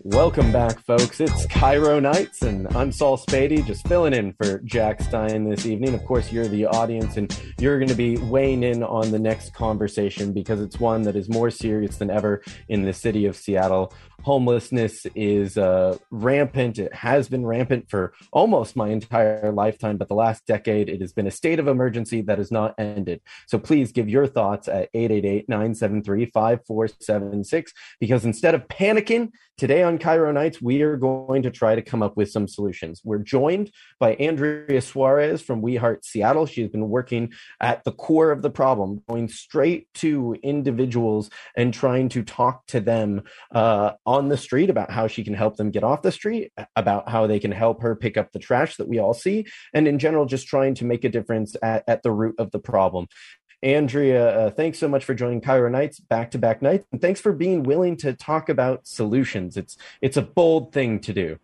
Welcome back, folks. It's Cairo Nights, and I'm Saul Spady, just filling in for Jack Stein this evening. Of course, you're the audience, and you're going to be weighing in on the next conversation because it's one that is more serious than ever in the city of Seattle. Homelessness is rampant. It has been rampant for almost my entire lifetime, but the last decade, it has been a state of emergency that has not ended. So please give your thoughts at 888-973-5476, because instead of panicking, today on Cairo Nights, we are going to try to come up with some solutions. We're joined by Andrea Suarez from We Heart Seattle. She's been working at the core of the problem, going straight to individuals and trying to talk to them on the street about how she can help them get off the street, about how they can help her pick up the trash that we all see, and in general, just trying to make a difference at the root of the problem. Andrea, thanks so much for joining Cairo Nights, back-to-back nights, and thanks for being willing to talk about solutions. It's a bold thing to do.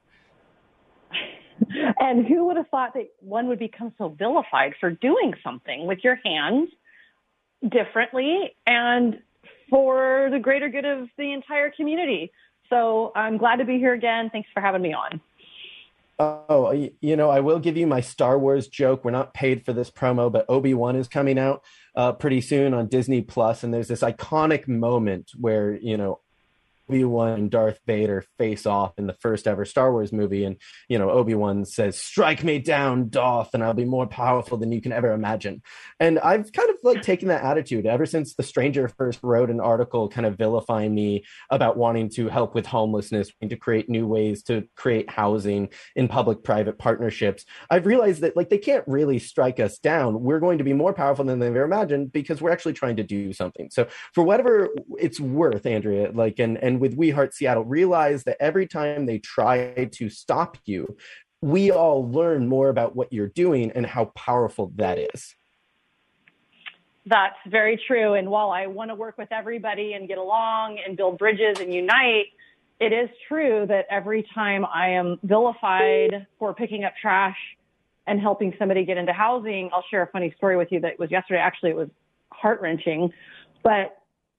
And who would have thought that one would become so vilified for doing something with your hands differently and for the greater good of the entire community? So I'm glad to be here again. Thanks for having me on. Oh, I will give you my Star Wars joke. We're not paid for this promo, but Obi-Wan is coming out pretty soon on Disney Plus, and there's this iconic moment where, Obi-Wan and Darth Vader face off in the first ever Star Wars movie. And, Obi-Wan says, "Strike me down, Darth, and I'll be more powerful than you can ever imagine." And I've kind of taken that attitude ever since The Stranger first wrote an article kind of vilifying me about wanting to help with homelessness, wanting to create new ways to create housing in public-private partnerships. I've realized that they can't really strike us down. We're going to be more powerful than they've ever imagined because we're actually trying to do something. So for whatever it's worth, Andrea, and with We Heart Seattle, realize that every time they try to stop you, we all learn more about what you're doing and how powerful that is. That's very true. And while I want to work with everybody and get along and build bridges and unite, it is true that every time I am vilified for picking up trash and helping somebody get into housing, I'll share a funny story with you that was yesterday. Actually, it was heart-wrenching, but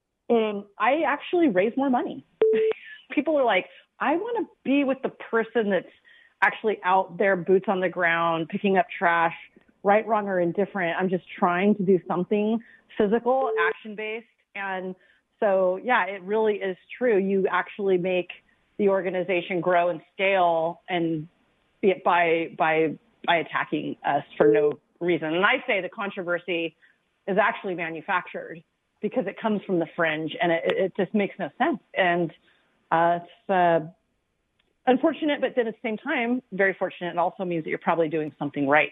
I actually raised more money. People are like, I want to be with the person that's actually out there, boots on the ground, picking up trash, right, wrong, or indifferent. I'm just trying to do something physical, action-based. And so, yeah, it really is true. You actually make the organization grow and scale and be it by attacking us for no reason. And I say the controversy is actually manufactured because it comes from the fringe and it just makes no sense. And it's unfortunate, but then at the same time, very fortunate. It also means that you're probably doing something right.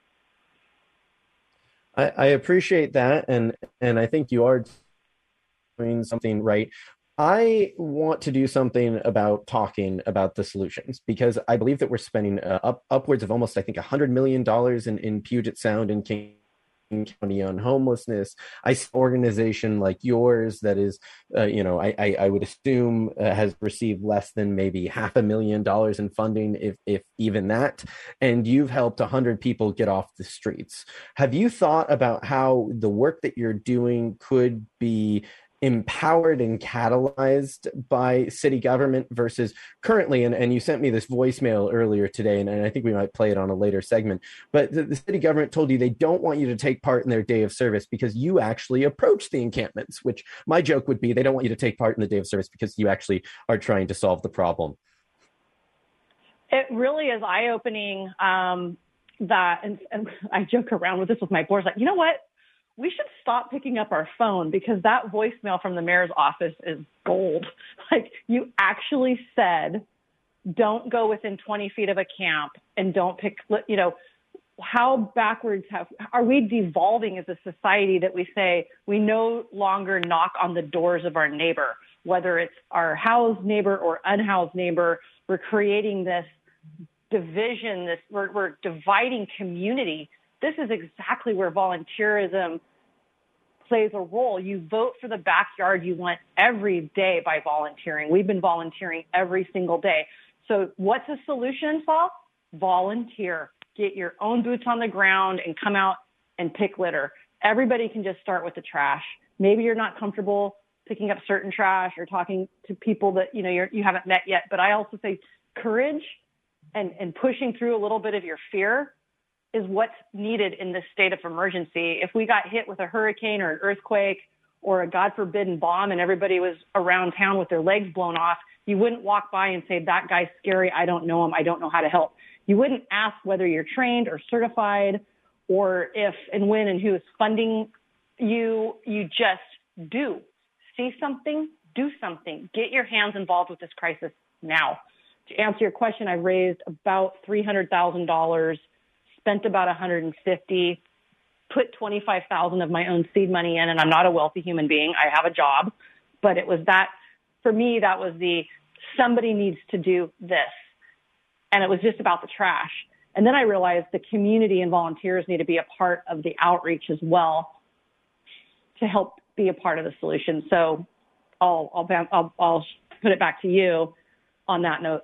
I appreciate that. And I think you are doing something right. I want to do something about talking about the solutions because I believe that we're spending upwards of almost, I think, $100 million in Puget Sound and King County on homelessness. I see an organization like yours that is, I would assume has received less than maybe $500,000 in funding, if even that. And you've helped 100 people get off the streets. Have you thought about how the work that you're doing could be empowered and catalyzed by city government versus currently, and you sent me this voicemail earlier today, and I think we might play it on a later segment, but the city government told you they don't want you to take part in their day of service because you actually approach the encampments, which my joke would be they don't want you to take part in the day of service because you actually are trying to solve the problem. It really is eye-opening that, and I joke around with this with my boards, like, you know what? We should stop picking up our phone because that voicemail from the mayor's office is gold. Like, you actually said, don't go within 20 feet of a camp and don't pick, how backwards are we devolving as a society that we say we no longer knock on the doors of our neighbor, whether it's our housed neighbor or unhoused neighbor. We're creating this division, we're dividing community. This is exactly where volunteerism plays a role. You vote for the backyard you want every day by volunteering. We've been volunteering every single day. So what's the solution, Saul? Volunteer. Get your own boots on the ground and come out and pick litter. Everybody can just start with the trash. Maybe you're not comfortable picking up certain trash or talking to people that, you haven't met yet. But I also say courage and pushing through a little bit of your fear is what's needed in this state of emergency. If we got hit with a hurricane or an earthquake or a God forbidden bomb and everybody was around town with their legs blown off, you wouldn't walk by and say, that guy's scary. I don't know him. I don't know how to help. You wouldn't ask whether you're trained or certified or if and when and who is funding you. You just do. See something, do something. Get your hands involved with this crisis now. To answer your question, I raised about $300,000, spent about $150,000, put $25,000 of my own seed money in, and I'm not a wealthy human being. I have a job, but it was that, for me, that was somebody needs to do this. And it was just about the trash. And then I realized the community and volunteers need to be a part of the outreach as well to help be a part of the solution. So I'll put it back to you on that note.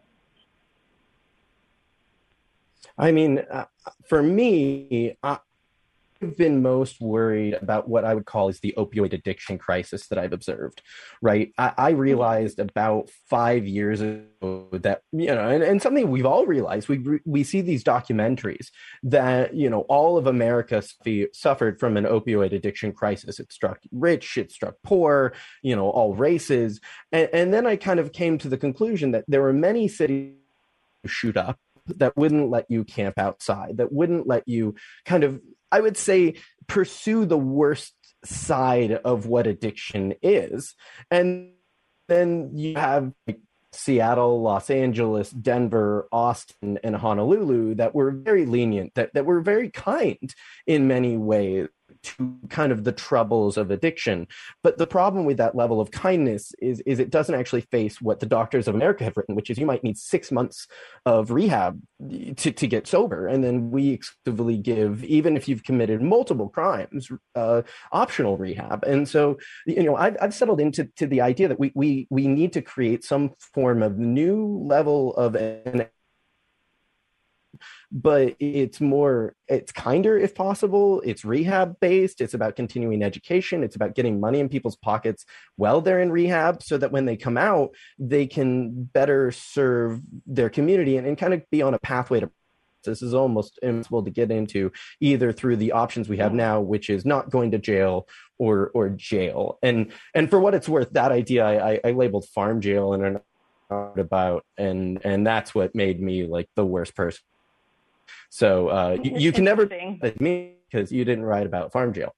I mean, for me, I've been most worried about what I would call is the opioid addiction crisis that I've observed, right? I realized about 5 years ago that, and something we've all realized, we see these documentaries that, all of America suffered from an opioid addiction crisis. It struck rich, it struck poor, all races. And then I kind of came to the conclusion that there were many cities shoot up that wouldn't let you camp outside, that wouldn't let you kind of, I would say, pursue the worst side of what addiction is. And then you have Seattle, Los Angeles, Denver, Austin, and Honolulu that were very lenient, that were very kind in many ways to kind of the troubles of addiction. But the problem with that level of kindness is it doesn't actually face what the doctors of America have written, which is you might need 6 months of rehab to get sober. And then we exclusively give, even if you've committed multiple crimes, optional rehab. And so, I've settled into the idea that we need to create some form of new level of but it's kinder if possible. It's rehab based. It's about continuing education. It's about getting money in people's pockets while they're in rehab so that when they come out, they can better serve their community and kind of be on a pathway to. This is almost impossible to get into either through the options we have now, which is not going to jail or jail. And for what it's worth, that idea I labeled farm jail and about, and that's what made me like the worst person. So you can never at me because you didn't write about farm jail.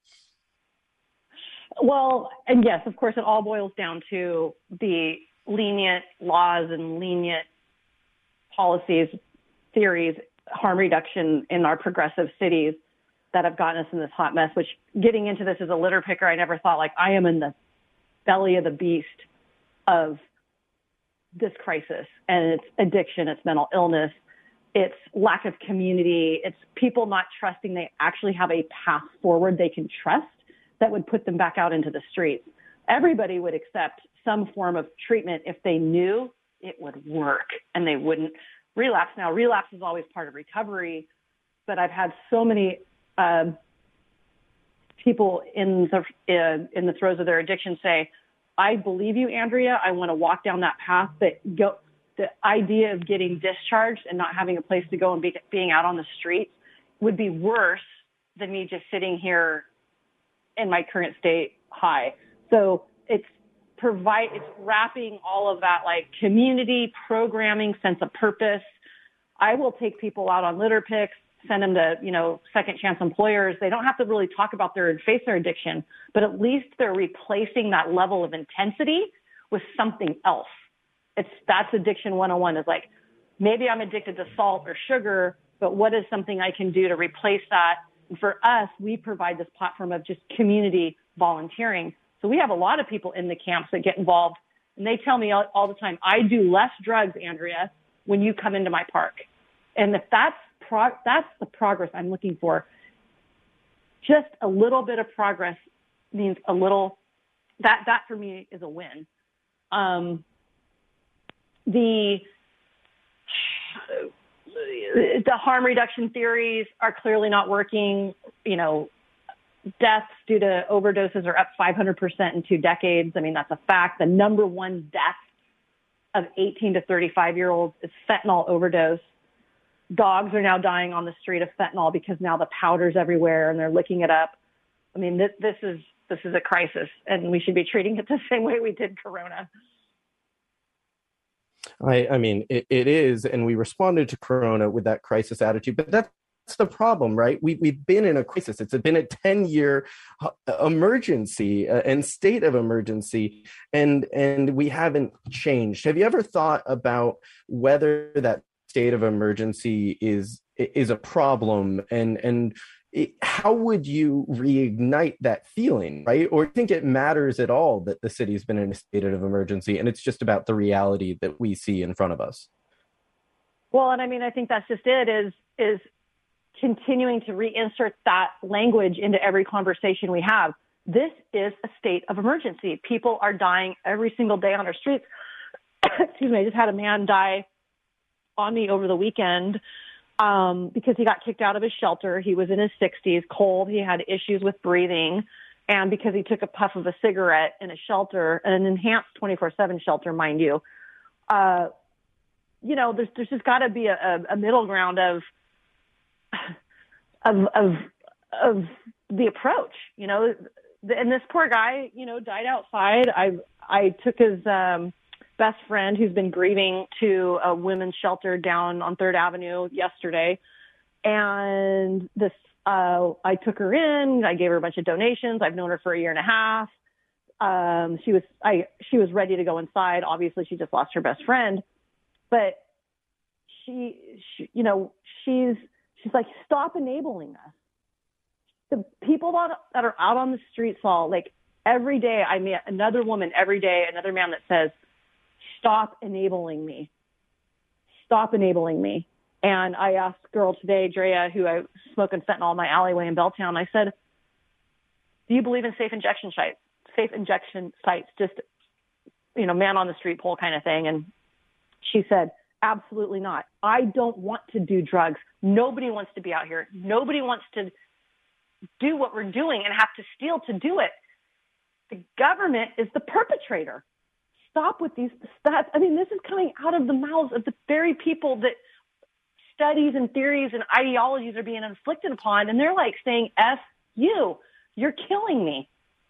Well, and yes, of course, it all boils down to the lenient laws and lenient policies, theories, harm reduction in our progressive cities that have gotten us in this hot mess, which getting into this as a litter picker, I never thought I am in the belly of the beast of this crisis, and it's addiction, it's mental illness, it's lack of community, it's people not trusting they actually have a path forward they can trust that would put them back out into the streets. Everybody would accept some form of treatment if they knew it would work and they wouldn't relapse. Now, relapse is always part of recovery, but I've had so many people in the throes of their addiction say, I believe you, Andrea. I want to walk down that path, but the idea of getting discharged and not having a place to go and being out on the streets would be worse than me just sitting here in my current state high. So it's wrapping all of that like community programming, sense of purpose. I will take people out on litter picks, send them to, second chance employers. They don't have to really talk about face their addiction, but at least they're replacing that level of intensity with something else. That's addiction 101 is like, maybe I'm addicted to salt or sugar, but what is something I can do to replace that? And for us, we provide this platform of just community volunteering. So we have a lot of people in the camps that get involved, and they tell me all the time, I do less drugs, Andrea, when you come into my park. And if that's the progress I'm looking for, just a little bit of progress means a little, that for me is a win. The harm reduction theories are clearly not working. deaths due to overdoses are up 500% in 2 decades. I mean, that's a fact. The number one death of 18 to 35-year-olds is fentanyl overdose. Dogs are now dying on the street of fentanyl because now the powder's everywhere and they're licking it up. I mean, this is a crisis, and we should be treating it the same way we did Corona. I mean, it is, and we responded to Corona with that crisis attitude, but that's the problem, right? We've been in a crisis. It's been a 10-year emergency and state of emergency, and we haven't changed. Have you ever thought about whether that state of emergency is a problem, and how would you reignite that feeling, right? Or do you think it matters at all that the city's been in a state of emergency and it's just about the reality that we see in front of us? Well, and I mean, I think that's just it, is continuing to reinsert that language into every conversation we have. This is a state of emergency. People are dying every single day on our streets. Excuse me, I just had a man die on me over the weekend because he got kicked out of his shelter. He was in his 60s, cold. He had issues with breathing. And because he took a puff of a cigarette in a shelter, an enhanced 24/7 shelter, mind you, there's just got to be a middle ground of the approach, and this poor guy, died outside. I took his best friend who's been grieving to a women's shelter down on 3rd Avenue yesterday. And I took her in, I gave her a bunch of donations. I've known her for a year and a half. She was ready to go inside. Obviously she just lost her best friend, but she's like, stop enabling us. The people that are out on the streets, all like every day I meet another woman, every day, another man that says, stop enabling me. Stop enabling me. And I asked a girl today, Drea, who I was smoking fentanyl in my alleyway in Belltown. I said, do you believe in safe injection sites? Safe injection sites, just, man on the street pole kind of thing. And she said, absolutely not. I don't want to do drugs. Nobody wants to be out here. Nobody wants to do what we're doing and have to steal to do it. The government is the perpetrator. Stop with these stats. I mean, this is coming out of the mouths of the very people that studies and theories and ideologies are being inflicted upon. And they're like saying, F you, you're killing me.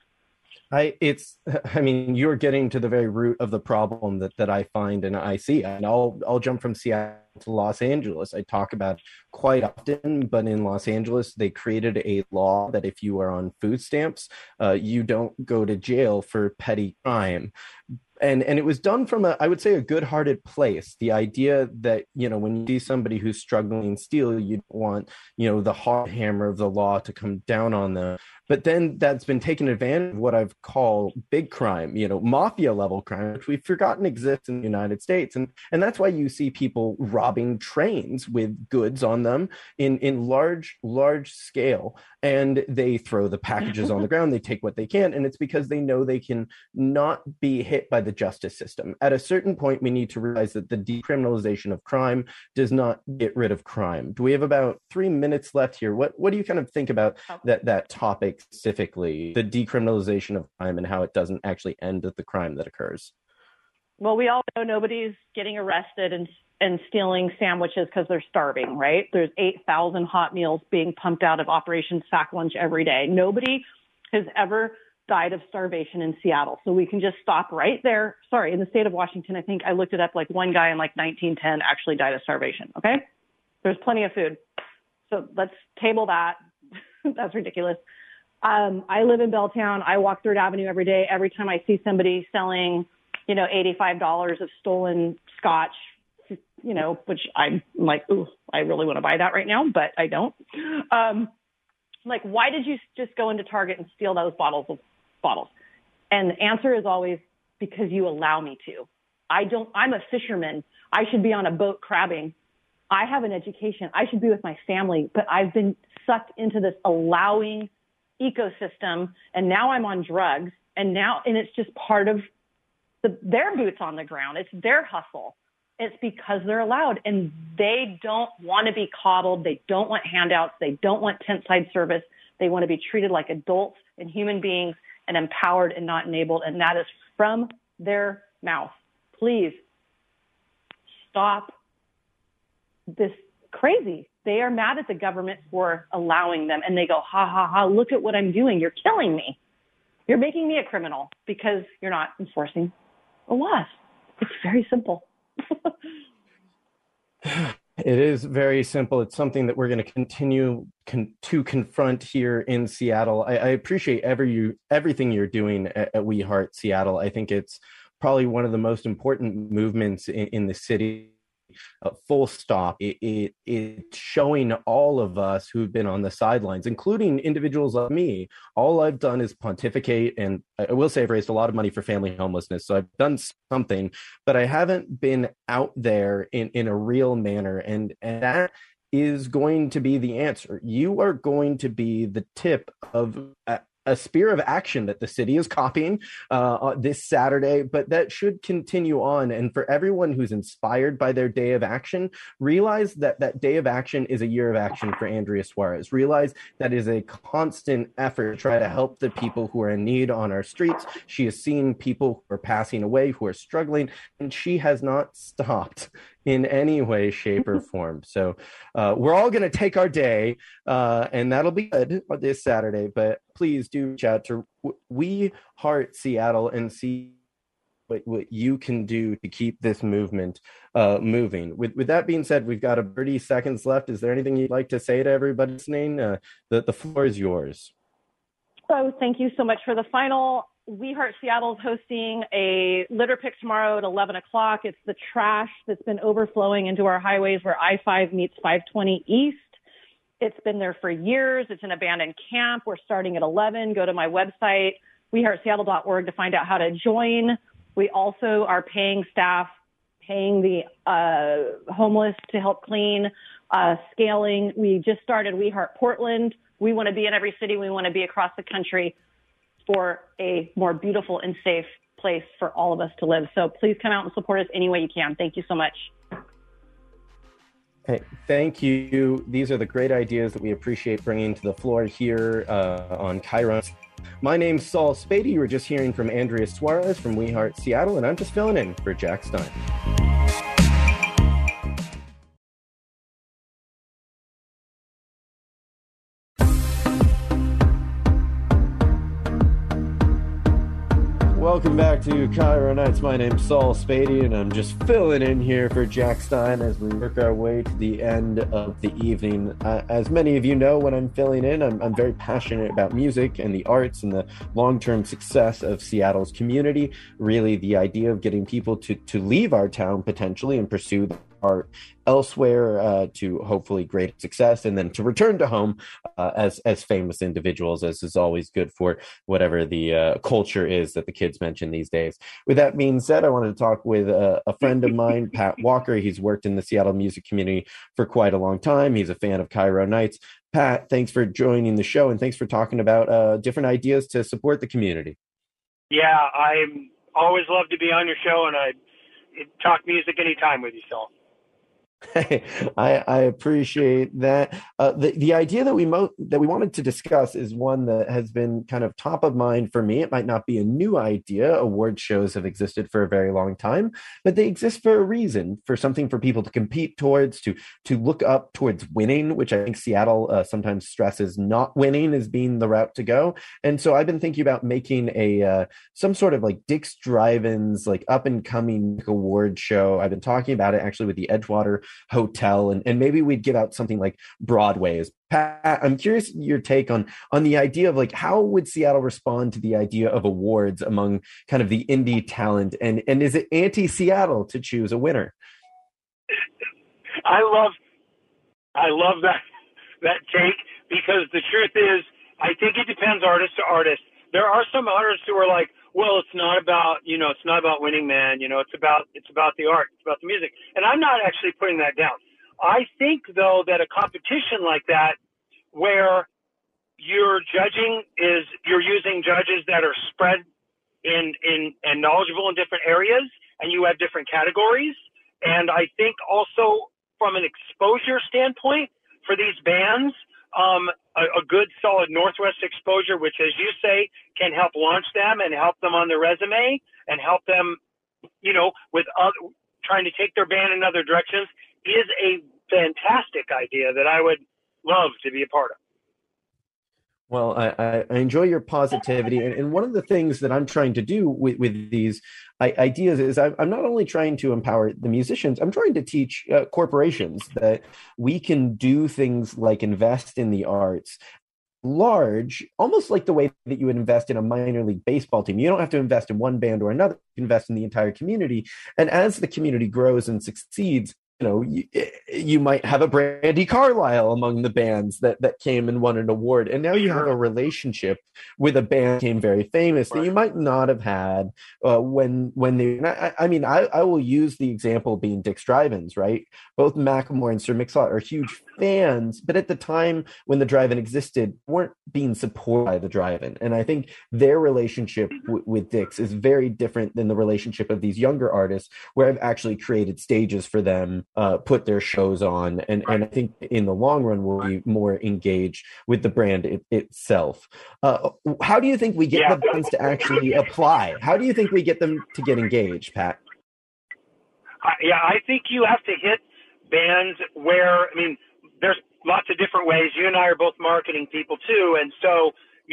You're getting to the very root of the problem that I find and I see. And I'll jump from Seattle to Los Angeles. I talk about it quite often, but in Los Angeles, they created a law that if you are on food stamps, you don't go to jail for petty crime. And it was done from I would say, a good-hearted place. The idea that, when you see somebody who's struggling still, you don't want, the hard hammer of the law to come down on them. But then that's been taken advantage of what I've called big crime, mafia level crime, which we've forgotten exists in the United States. And that's why you see people robbing trains with goods on them in large scale. And they throw the packages on the ground. They take what they can. And it's because they know they can not be hit by the justice system. At a certain point, we need to realize that the decriminalization of crime does not get rid of crime. Do we have about 3 minutes left here? What do you kind of think about that topic specifically, the decriminalization of crime and how it doesn't actually end at the crime that occurs? Well, we all know nobody's getting arrested and stealing sandwiches because they're starving, right? There's 8,000 hot meals being pumped out of Operation Sack Lunch every day. Nobody has ever died of starvation in Seattle. So we can just stop right there. Sorry, in the state of Washington, I think I looked it up, like one guy in 1910 actually died of starvation. Okay. There's plenty of food. So let's table that. That's ridiculous. I live in Belltown. I walk 3rd Avenue every day. Every time I see somebody selling, $85 of stolen scotch, which I'm like, ooh, I really want to buy that right now, but I don't. Why did you just go into Target and steal those bottles? And the answer is always because you allow me to. I'm a fisherman. I should be on a boat crabbing. I have an education. I should be with my family, but I've been sucked into this allowing ecosystem. And now I'm on drugs and it's just part of their boots on the ground. It's their hustle. It's because they're allowed and they don't want to be coddled. They don't want handouts. They don't want tent side service. They want to be treated like adults and human beings and empowered and not enabled. And that is from their mouth. Please stop this crazy. They are mad at the government for allowing them. And they go, ha, ha, ha, look at what I'm doing. You're killing me. You're making me a criminal because you're not enforcing the laws. It's very simple. It is very simple. It's something that we're going to continue to confront here in Seattle. I appreciate everything you're doing at We Heart Seattle. I think it's probably one of the most important movements in the city. Full stop. It's showing all of us who've been on the sidelines, including individuals like me. All I've done is pontificate, and I will say I've raised a lot of money for family homelessness, so I've done something, but I haven't been out there in a real manner, and that is going to be the answer. You are going to be the tip of a spear of action that the city is copying this Saturday, but that should continue on. And for everyone who's inspired by their day of action, realize that that day of action is a year of action for Andrea Suarez. Realize that is a constant effort to try to help the people who are in need on our streets. She has seen people who are passing away, who are struggling, and she has not stopped in any way, shape, or form. So we're all going to take our day, and that'll be good this Saturday. But please do reach out to We Heart Seattle and see what you can do to keep this movement moving. With that being said, we've got 30 seconds left. Is there anything you'd like to say to everybody listening? The floor is yours. So thank you so much for the final. We Heart Seattle is hosting a litter pick tomorrow at 11 o'clock. It's the trash that's been overflowing into our highways where I-5 meets 520 East. It's been there for years. It's an abandoned camp. We're starting at 11. Go to my website, weheartseattle.org, to find out how to join. We also are paying staff, paying the homeless to help clean, scaling. We just started We Heart Portland. We want to be in every city. We want to be across the country for a more beautiful and safe place for all of us to live. So please come out and support us any way you can. Thank you so much. Hey, thank you. These are the great ideas that we appreciate bringing to the floor here on Chiron. My name's Saul Spady. You were just hearing from Andrea Suarez from We Heart Seattle, and I'm just filling in for Jack Stein. Welcome back to Cairo Nights. My name's Saul Spady, and I'm just filling in here for Jack Stein as we work our way to the end of the evening. As many of you know, when I'm filling in, I'm very passionate about music and the arts and the long-term success of Seattle's community. Really, the idea of getting people to leave our town potentially and pursue art elsewhere to hopefully great success, and then to return to home as famous individuals, as is always good for whatever the culture is that the kids mention these days. With that being said, I wanted to talk with a friend of mine, Pat Walker. He's worked in the Seattle music community for quite a long time. He's a fan of Cairo Nights. Pat, thanks for joining the show, and thanks for talking about different ideas to support the community. Yeah, I always love to be on your show, and I talk music anytime with you, Saul. Hey, I appreciate that. The idea that we wanted to discuss is one that has been kind of top of mind for me. It might not be a new idea. Award shows have existed for a very long time, but they exist for a reason, for something for people to compete towards, to look up towards winning, which I think Seattle sometimes stresses not winning as being the route to go. And so I've been thinking about making a some sort of like Dick's Drive-In's like up and coming award show. I've been talking about it actually with the Edgewater Hotel, and maybe we'd give out something like Broadway's. Pat, I'm curious your take on the idea of like, how would Seattle respond to the idea of awards among kind of the indie talent, and is it anti-Seattle to choose a winner? I love that take, because the truth is, I think it depends artist to artist. There are some artists who are like, well, it's not about winning, man. It's about the art, it's about the music. And I'm not actually putting that down. I think though that a competition like that, where you're using judges that are spread in and knowledgeable in different areas, and you have different categories. And I think also from an exposure standpoint for these bands, a good solid Northwest exposure, which, as you say, can help launch them and help them on their resume and help them, with trying to take their band in other directions, is a fantastic idea that I would love to be a part of. Well, I enjoy your positivity. And one of the things that I'm trying to do with these ideas is I'm not only trying to empower the musicians, I'm trying to teach corporations that we can do things like invest in the arts large, almost like the way that you would invest in a minor league baseball team. You don't have to invest in one band or another, you invest in the entire community. And as the community grows and succeeds, you might have a Brandi Carlile among the bands that came and won an award. And now you have a relationship with a band that became very famous that you might not have had when they, I will use the example being Dick's Drive-Ins, right? Both Macklemore and Sir Mix-a-Lot are huge fans, but at the time when the drive-in existed, weren't being supported by the drive-in. And I think their relationship with Dick's is very different than the relationship of these younger artists, where I've actually created stages for them, put their shows on, and I think in the long run will be more engaged with the brand itself. How do you think we get the bands to actually apply? How do you think we get them to get engaged, Pat? I think you have to hit bands where, there's lots of different ways. You and I are both marketing people too. And so,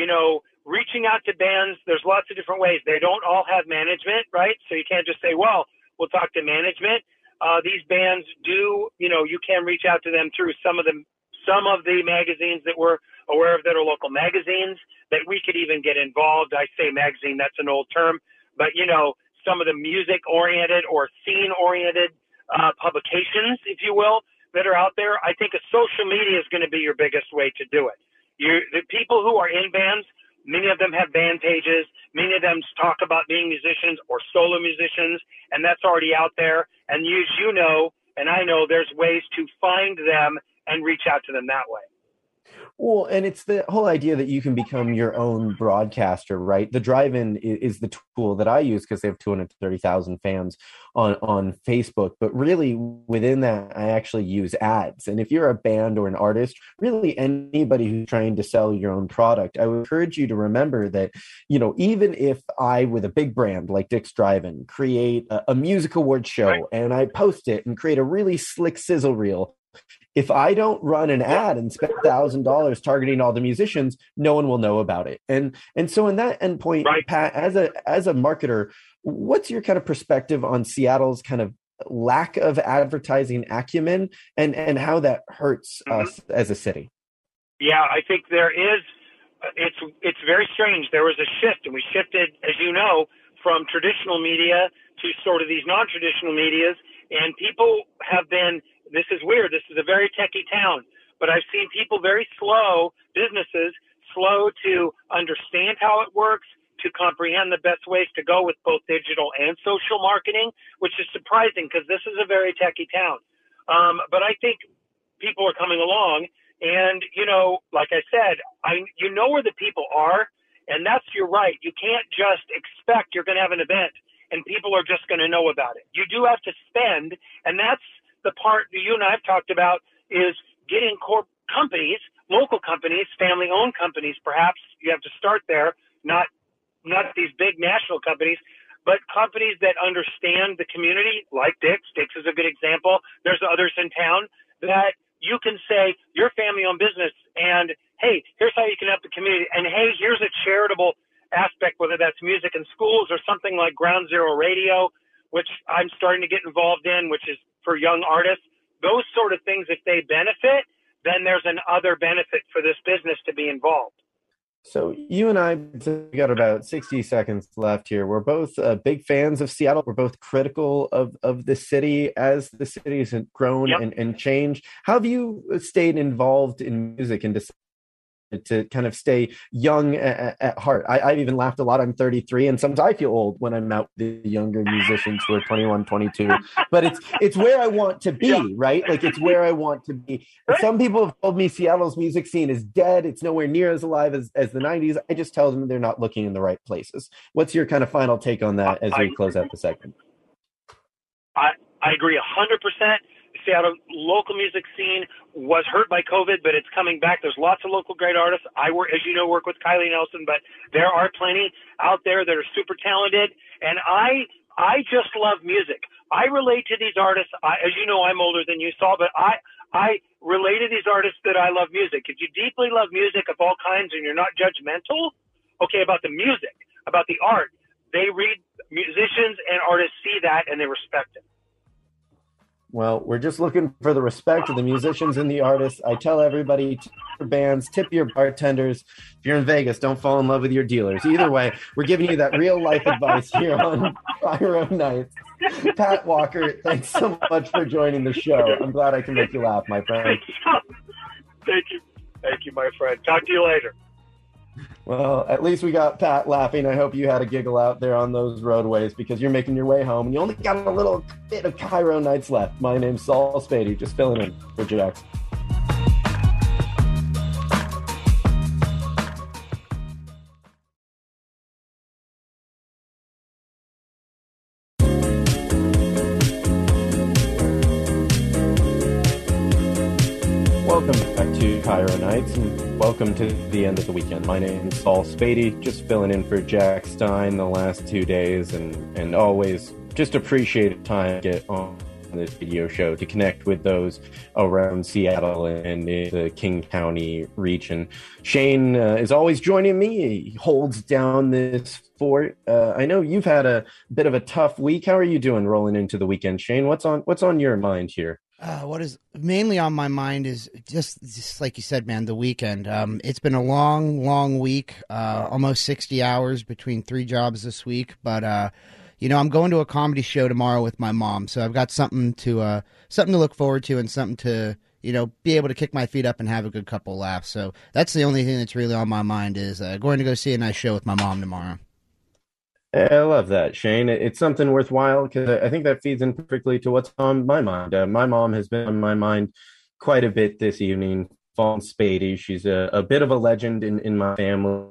reaching out to bands, there's lots of different ways. They don't all have management, right? So you can't just say, well, we'll talk to management. These bands do, you can reach out to them through some of the magazines that we're aware of that are local magazines that we could even get involved. I say magazine, that's an old term, but some of the music oriented or scene oriented publications, if you will, that are out there. I think a social media is going to be your biggest way to do it. The people who are in bands, many of them have band pages. Many of them talk about being musicians or solo musicians, and that's already out there. And and I know, there's ways to find them and reach out to them that way. Well, and it's the whole idea that you can become your own broadcaster, right? The drive-in is the tool that I use because they have 230,000 fans on Facebook. But really within that, I actually use ads. And if you're a band or an artist, really anybody who's trying to sell your own product, I would encourage you to remember that, even if I, with a big brand like Dick's Drive-In, create a music award show and I post it and create a really slick sizzle reel, if I don't run an ad and spend $1,000 targeting all the musicians, no one will know about it. And so in that endpoint, Pat, as a marketer, what's your kind of perspective on Seattle's kind of lack of advertising acumen and how that hurts us as a city? Yeah, I think there is. It's very strange. There was a shift, and we shifted, as you know, from traditional media to sort of these non-traditional medias, and people have been. This is weird. This is a very techie town, but I've seen people businesses slow to understand how it works, to comprehend the best ways to go with both digital and social marketing, which is surprising because this is a very techie town. But I think people are coming along, and, like I said, where the people are, and you're right. You can't just expect you're going to have an event and people are just going to know about it. You do have to spend, and that's the part that you and I have talked about, is getting companies, local companies, family-owned companies, perhaps. You have to start there, not these big national companies, but companies that understand the community, like Dick's. Dick's is a good example. There's others in town that you can say, you're a family-owned business, and, hey, here's how you can help the community, and, hey, here's a charitable aspect, whether that's music in schools or something like Ground Zero Radio, which I'm starting to get involved in, which is for young artists. Those sort of things, if they benefit, then there's another benefit for this business to be involved. So you and I got about 60 seconds left here. We're both big fans of Seattle. We're both critical of the city as the city has grown and changed. How have you stayed involved in music and decided to kind of stay young at heart? I've even laughed a lot. I'm 33, and sometimes I feel old when I'm out with the younger musicians who are 21, 22. But it's where I want to be, right? Like, it's where I want to be. Some people have told me Seattle's music scene is dead. It's nowhere near as alive as the 90s. I just tell them they're not looking in the right places. What's your kind of final take on that as we close out the segment? I agree 100%. Seattle local music scene was hurt by COVID, but it's coming back. There's lots of local great artists. I work, as you know, work with Kylie Nelson, but there are plenty out there that are super talented. And I just love music. I relate to these artists. As you know, I'm older than you, Saul, but I relate to these artists that I love music. If you deeply love music of all kinds and you're not judgmental, okay, about the music, about the art, they read musicians and artists, see that, and they respect it. Well, we're just looking for the respect of the musicians and the artists. I tell everybody, tip your bands, tip your bartenders. If you're in Vegas, don't fall in love with your dealers. Either way, we're giving you that real life advice here on KIRO Nights. Pat Walker, thanks so much for joining the show. I'm glad I can make you laugh, my friend. Thank you. Thank you, my friend. Talk to you later. Well, at least we got Pat laughing. I hope you had a giggle out there on those roadways because you're making your way home and you only got a little bit of KIRO Nights left. My name's Saul Spady, just filling in for Jax. Welcome back to KIRO Nights, and welcome to the end of the weekend. My name is Saul Spady, just filling in for Jack Stein the last 2 days, and always just appreciate time to get on this video show to connect with those around Seattle and the King County region. Shane is always joining me. He holds down this fort. I know you've had a bit of a tough week. How are you doing rolling into the weekend, Shane? What's on your mind here? What is mainly on my mind is just like you said, man, the weekend. It's been a long week, almost 60 hours between 3 jobs this week. But, I'm going to a comedy show tomorrow with my mom. So I've got something to look forward to and something to, be able to kick my feet up and have a good couple laughs. So that's the only thing that's really on my mind is going to go see a nice show with my mom tomorrow. I love that, Shane. It's something worthwhile because I think that feeds in perfectly to what's on my mind. My mom has been on my mind quite a bit this evening. Fawn Spady, she's a bit of a legend in my family.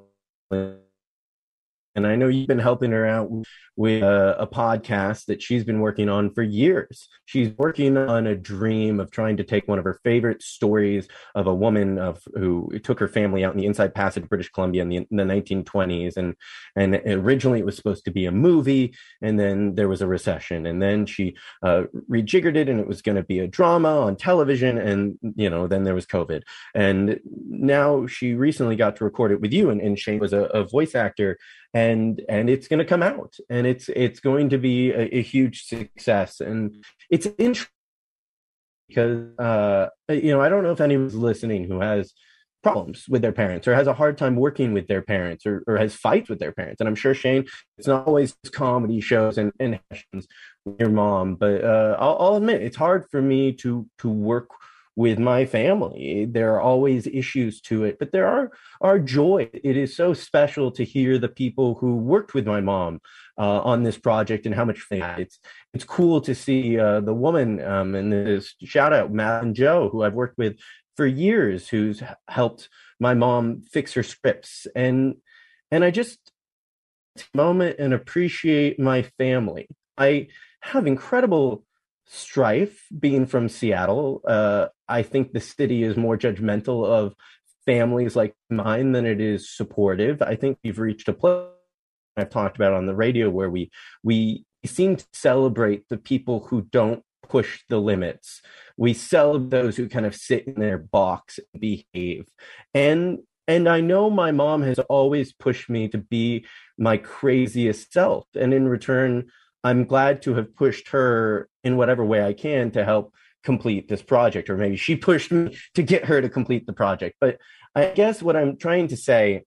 And I know you've been helping her out with a podcast that she's been working on for years. She's working on a dream of trying to take one of her favorite stories of a woman who took her family out in the Inside Passage of British Columbia in the 1920s. And originally it was supposed to be a movie, and then there was a recession. And then she rejiggered it, and it was going to be a drama on television. And, then there was COVID. And now she recently got to record it with you, and Shane was a voice actor. And it's going to come out, and it's going to be a huge success. And it's interesting because I don't know if anyone's listening who has problems with their parents or has a hard time working with their parents or has fights with their parents. And I'm sure, Shane, it's not always comedy shows and with your mom, but I'll admit it's hard for me to work with my family. There are always issues to it, but there are joy. It is so special to hear the people who worked with my mom on this project and how much fun. It's cool to see the woman, and this shout out Matt and Joe, who I've worked with for years, who's helped my mom fix her scripts. And I just take a moment and appreciate my family. I have incredible strife being from Seattle. I think the city is more judgmental of families like mine than it is supportive. I think we've reached a place I've talked about on the radio where we seem to celebrate the people who don't push the limits. We celebrate those who kind of sit in their box and behave. And I know my mom has always pushed me to be my craziest self. And in return, I'm glad to have pushed her in whatever way I can to help complete this project, or maybe she pushed me to get her to complete the project. But I guess what I'm trying to say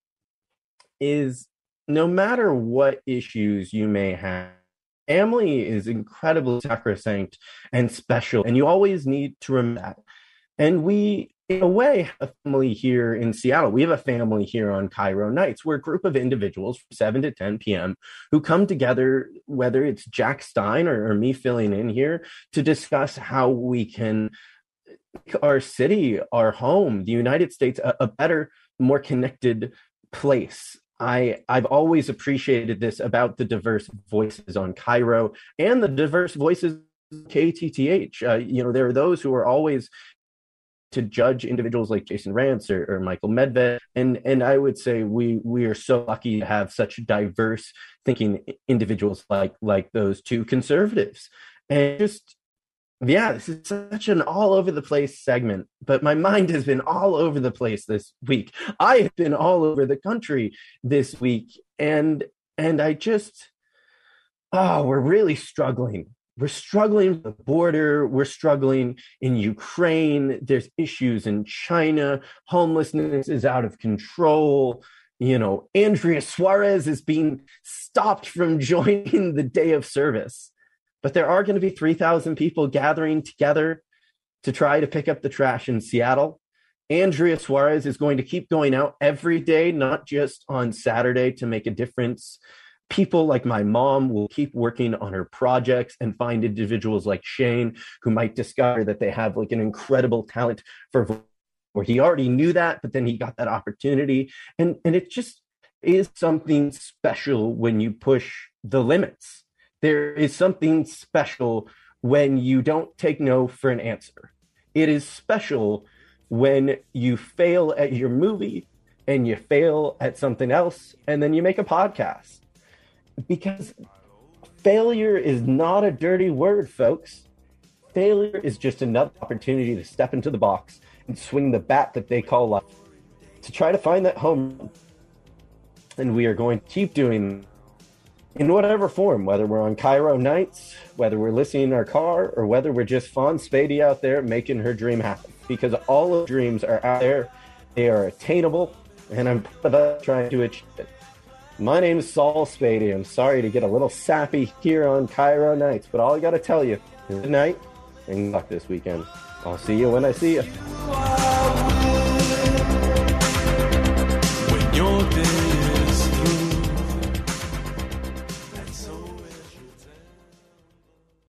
is no matter what issues you may have, family is incredibly sacrosanct and special, and you always need to remember that. And we, in a way, have a family here in Seattle. We have a family here on KIRO Nights. We're a group of individuals from 7 to 10 p.m. who come together, whether it's Jack Stein or me filling in here, to discuss how we can make our city, our home, the United States, a better, more connected place. I've always appreciated this about the diverse voices on KIRO and the diverse voices KTTH. There are those who are always to judge individuals like Jason Rantz or Michael Medved. And I would say we are so lucky to have such diverse thinking individuals like those two conservatives. And just, yeah, this is such an all over the place segment, but my mind has been all over the place this week. I have been all over the country this week. And I just, we're really struggling. We're struggling with the border. We're struggling in Ukraine. There's issues in China. Homelessness is out of control. Andrea Suarez is being stopped from joining the day of service. But there are going to be 3,000 people gathering together to try to pick up the trash in Seattle. Andrea Suarez is going to keep going out every day, not just on Saturday, to make a difference. People like my mom will keep working on her projects and find individuals like Shane who might discover that they have like an incredible talent for, or he already knew that, but then he got that opportunity. And it just is something special when you push the limits. There is something special when you don't take no for an answer. It is special when you fail at your movie and you fail at something else, and then you make a podcast. Because failure is not a dirty word, folks. Failure is just another opportunity to step into the box and swing the bat that they call life, to try to find that home run. And we are going to keep doing in whatever form, whether we're on Cairo nights, whether we're listening in our car, or whether we're just Fawn Spady out there making her dream happen. Because all of the dreams are out there, they are attainable, and I'm trying to achieve it. My name is Saul Spady. I'm sorry to get a little sappy here on Cairo nights, but all I got to tell you is good night and good luck this weekend. I'll see you when I see you. When you're